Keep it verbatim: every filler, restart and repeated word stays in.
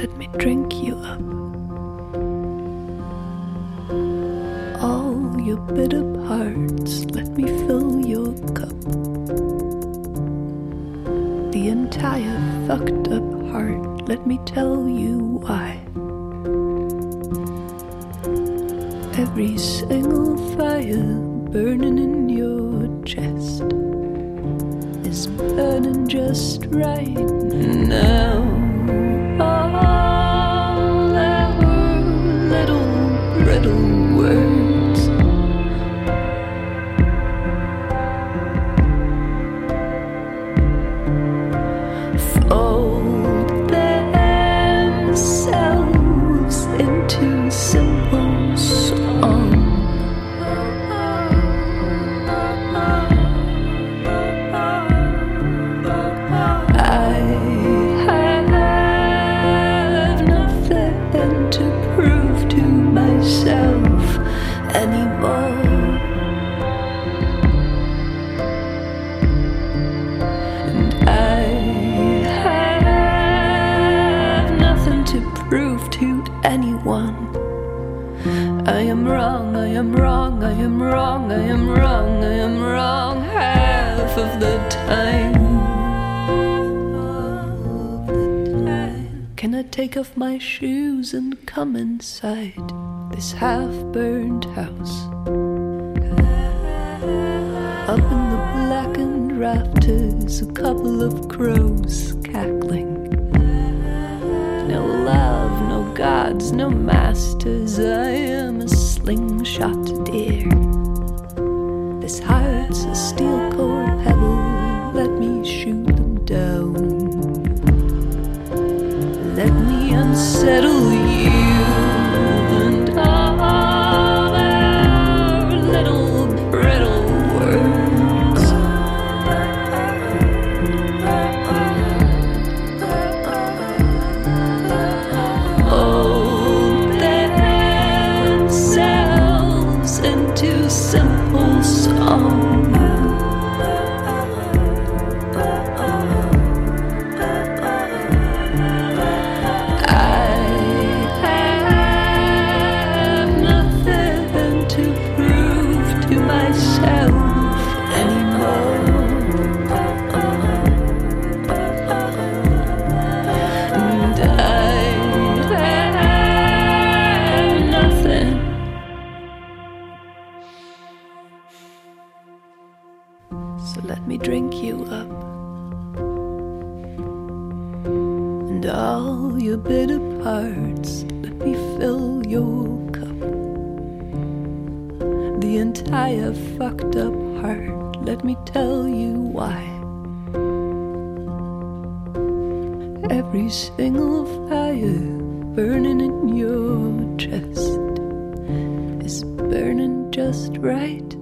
let me drink you up. All your bitter parts, let me fill your cup. The entire fucked up heart, let me tell you why. Every single fire burning in your chest is burning just right now. All our little brittle words fold themselves into simple song. Anymore, and I have nothing to prove to anyone. I am wrong, I am wrong, I am wrong, I am wrong, I am wrong half of the time. Can I take off my shoes and come inside this half-burned house? Up in the blackened rafters, a couple of crows cackling. No love, no gods, no masters, I am a slingshot deer. This heart's a steel core pebble, let me shoot them down. Let me unsettle you. Simple song. I have nothing to prove to myself anymore, and I have nothing. So let me drink you up, and all your bitter parts, let me fill your cup. The entire fucked up heart, let me tell you why. Every single fire burning in your chest is burning just right